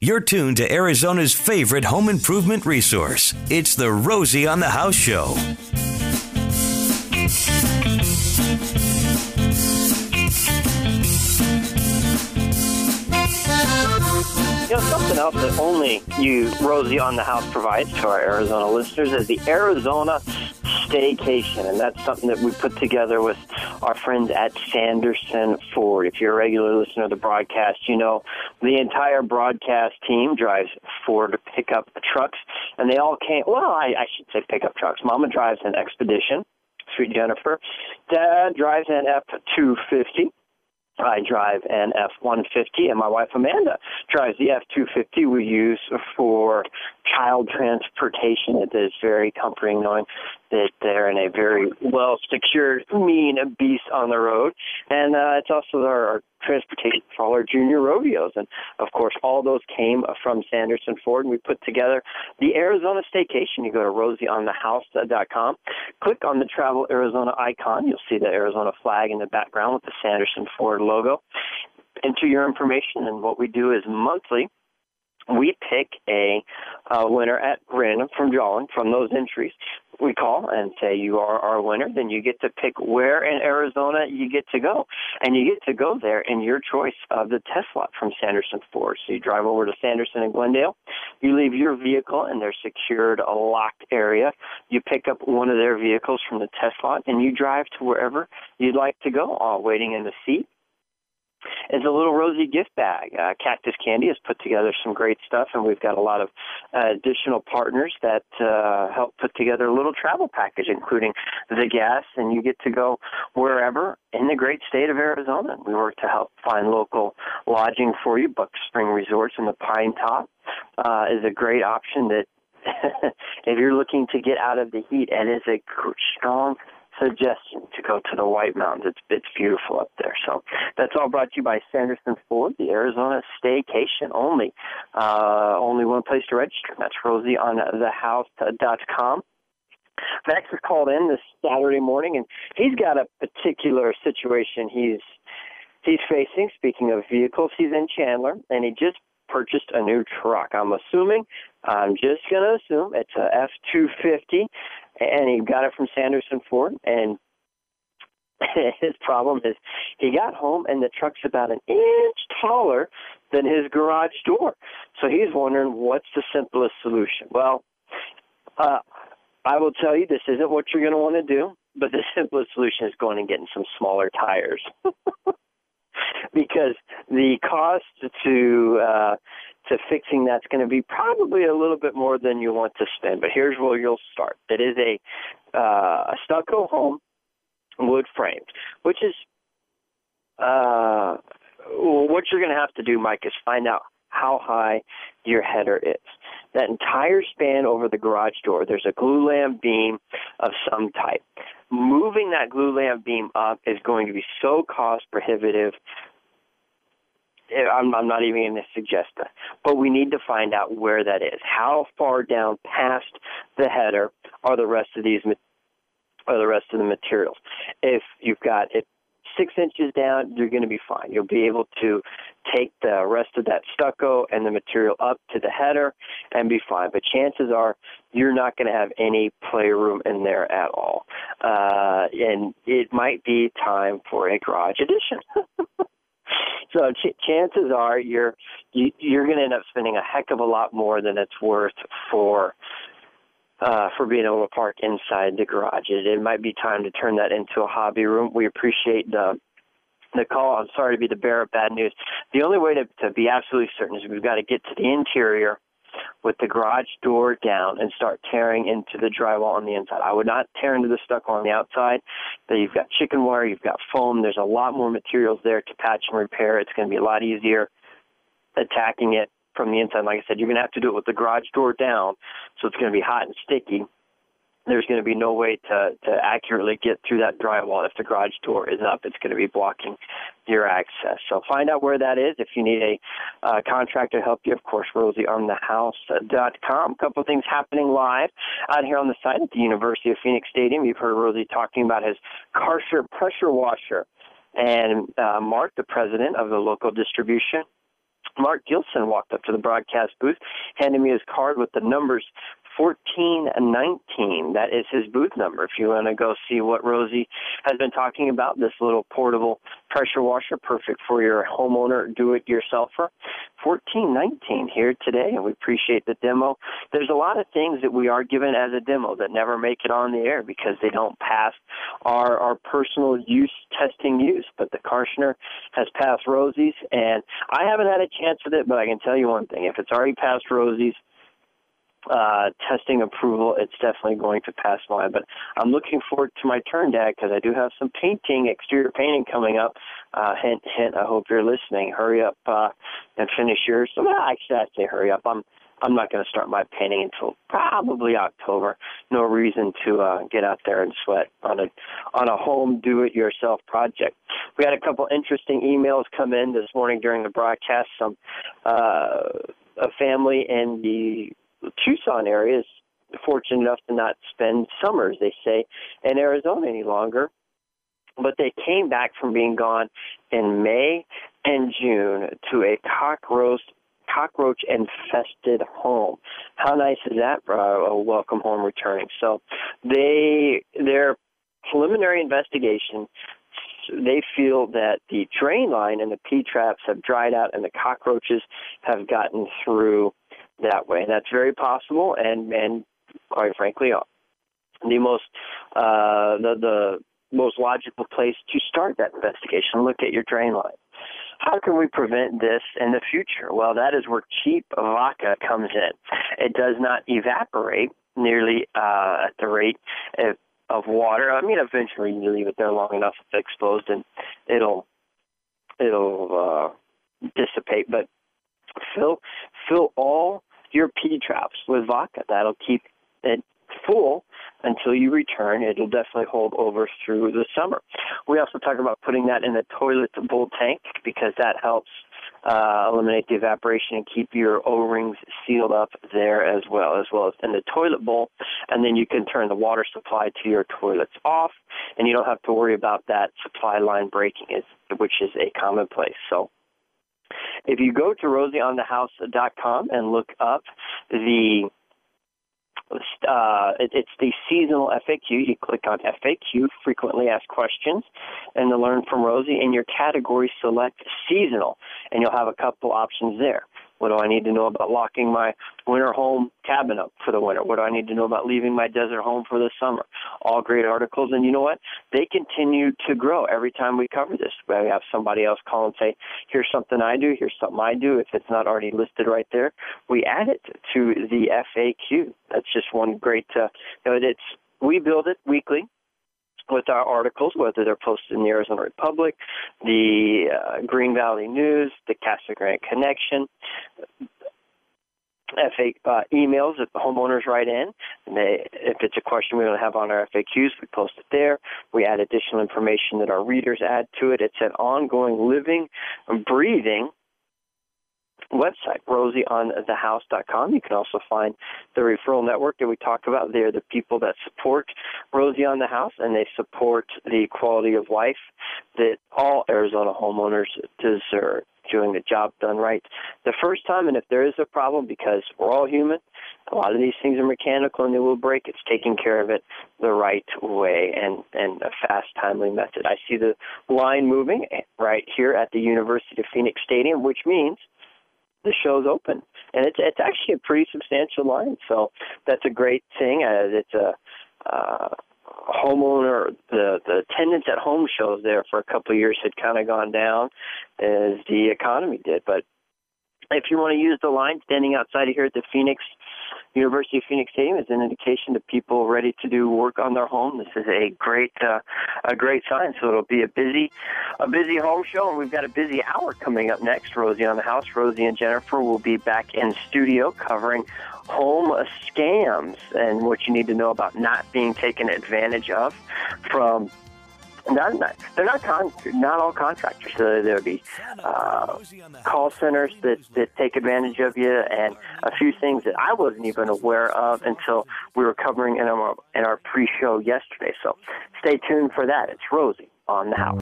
You're tuned to Arizona's favorite home improvement resource. It's the Rosie on the House Show. You know, something else that only you, Rosie on the House, provides to our Arizona listeners is the Arizona Staycation, and that's something that we put together with our friends at Sanderson Ford. If you're a regular listener to the broadcast, you know the entire broadcast team drives Ford pickup trucks, and they all came, well, I should say pickup trucks. Mama drives an Expedition, sweet Jennifer. Dad drives an F-250. I drive an F-150, and my wife Amanda drives the F-250 we use for child transportation. It is very comforting knowing that they're in a very well-secured, mean beast on the road. And it's also our transportation for all our junior rodeos. And, of course, all those came from Sanderson Ford, and we put together the Arizona Staycation. You go to rosieonthehouse.com, click on the Travel Arizona icon. You'll see the Arizona flag in the background with the Sanderson Ford logo. Enter your information, and what we do is monthly, we pick a winner at random from drawing from those entries. We call and say you are our winner. Then you get to pick where in Arizona you get to go. And you get to go there in your choice of the test lot from Sanderson Ford. So you drive over to Sanderson and Glendale. You leave your vehicle in their secured, locked area. You pick up one of their vehicles from the test lot, and you drive to wherever you'd like to go, all waiting in the seat. It's a little Rosie gift bag. Cactus Candy has put together some great stuff, and we've got a lot of additional partners that help put together a little travel package, including the gas, and you get to go wherever in the great state of Arizona. We work to help find local lodging for you. Buck Spring Resorts in the Pine Top is a great option that if you're looking to get out of the heat, it is a strong suggestion to go to the White Mountains. It's beautiful up there. So that's all brought to you by Sanderson Ford, the Arizona Staycation only. Only one place to register. That's rosieonthehouse.com. Max has called in this Saturday morning, and he's got a particular situation he's facing. Speaking of vehicles, he's in Chandler, and he just purchased a new truck. I'm just going to assume it's a F-250, and he got it from Sanderson Ford, and his problem is he got home, and the truck's about an inch taller than his garage door. So he's wondering, what's the simplest solution? Well, I will tell you, this isn't what you're going to want to do, but the simplest solution is going and getting some smaller tires. Because the cost to fixing that's going to be probably a little bit more than you want to spend. But here's where you'll start. It is a stucco home, wood framed, which is what you're going to have to do, Mike, is find out how high your header is. That entire span over the garage door, there's a glulam beam of some type. Moving that glulam beam up is going to be so cost prohibitive. I'm not even going to suggest that. But we need to find out where that is. How far down past the header are the rest of the materials? If you've got it 6 inches down, you're going to be fine. You'll be able to take the rest of that stucco and the material up to the header and be fine. But chances are you're not going to have any playroom in there at all. And it might be time for a garage addition. So chances are you're going to end up spending a heck of a lot more than it's worth for being able to park inside the garage. It might be time to turn that into a hobby room. We appreciate the call. I'm sorry to be the bearer of bad news. The only way to be absolutely certain is we've got to get to the interior with the garage door down and start tearing into the drywall on the inside. I would not tear into the stucco on the outside. You've got chicken wire, you've got foam. There's a lot more materials there to patch and repair. It's going to be a lot easier attacking it from the inside. Like I said, you're going to have to do it with the garage door down, so it's going to be hot and sticky. There's going to be no way to accurately get through that drywall if the garage door is up. It's going to be blocking your access. So find out where that is. If you need a contractor to help you, of course, rosieonthehouse.com. A couple of things happening live out here on the site at the University of Phoenix Stadium. You've heard Rosie talking about his Karcher pressure washer. And Mark, the president of the local distribution Mark Gilson walked up to the broadcast booth, handed me his card with the numbers 1419. That is his booth number. If you want to go see what Rosie has been talking about, this little portable pressure washer, perfect for your homeowner do-it-yourselfer. 1419 here today, and we appreciate the demo. There's a lot of things that we are given as a demo that never make it on the air because they don't pass our personal use testing use. But the Karshner has passed Rosie's, and I haven't had a chance with it, but I can tell you one thing. If it's already passed Rosie's testing approval, it's definitely going to pass mine. But I'm looking forward to my turn, Dad, because I do have some painting, exterior painting coming up. Hint, hint, I hope you're listening. Hurry up and finish yours. So, actually, I'd say hurry up. I'm not going to start my painting until probably October. No reason to get out there and sweat on a home do-it-yourself project. We had a couple interesting emails come in this morning during the broadcast. A family in the Tucson area is fortunate enough to not spend summers, they say, in Arizona any longer. But they came back from being gone in May and June to a cockroach-infested home. How nice is that for a welcome home returning? So their preliminary investigation, they feel that the drain line and the P-traps have dried out and the cockroaches have gotten through that way. That's very possible, and quite frankly, the most logical place to start that investigation. Look at your drain line. How can we prevent this in the future? Well, that is where cheap vodka comes in. It does not evaporate nearly at the rate of water. I mean, eventually you leave it there long enough, it's exposed, and it'll dissipate. But fill all your P-traps with vodka. That'll keep it full until you return. It'll definitely hold over through the summer. We also talk about putting that in the toilet bowl tank because that helps eliminate the evaporation and keep your O-rings sealed up there as well as in the toilet bowl. And then you can turn the water supply to your toilets off, and you don't have to worry about that supply line breaking, which is a commonplace. So if you go to rosieonthehouse.com and look up it's the seasonal FAQ. You click on FAQ, frequently asked questions, and to learn from Rosie. In your category, select seasonal, and you'll have a couple options there. What do I need to know about locking my winter home cabin up for the winter? What do I need to know about leaving my desert home for the summer? All great articles. And you know what? They continue to grow every time we cover this. We have somebody else call and say, here's something I do, here's something I do. If it's not already listed right there, we add it to the FAQ. That's just one great, we build it weekly with our articles, whether they're posted in the Arizona Republic, the Green Valley News, the Casa Grande Connection, emails that the homeowners write in. If it's a question we don't have on our FAQs, we post it there. We add additional information that our readers add to it. It's an ongoing, living, breathing website, rosieonthehouse.com. You can also find the referral network that we talk about. They're the people that support Rosie on the House, and they support the quality of life that all Arizona homeowners deserve, doing the job done right the first time. And if there is a problem, because we're all human, a lot of these things are mechanical and they will break, it's taking care of it the right way and a fast, timely method. I see the line moving right here at the University of Phoenix Stadium, which means the show's open, and it's actually a pretty substantial line, so that's a great thing. It's a homeowner, the attendance at home shows there for a couple of years had kind of gone down as the economy did, but if you want to use the line standing outside of here at the University of Phoenix Stadium is an indication to people ready to do work on their home. This is a great sign. So it'll be a busy home show, and we've got a busy hour coming up next. Rosie on the House. Rosie and Jennifer will be back in studio covering home scams and what you need to know about not being taken advantage of from. They're not all contractors. So there'll be call centers that take advantage of you, and a few things that I wasn't even aware of until we were covering in our pre-show yesterday. So stay tuned for that. It's Rosie on the House.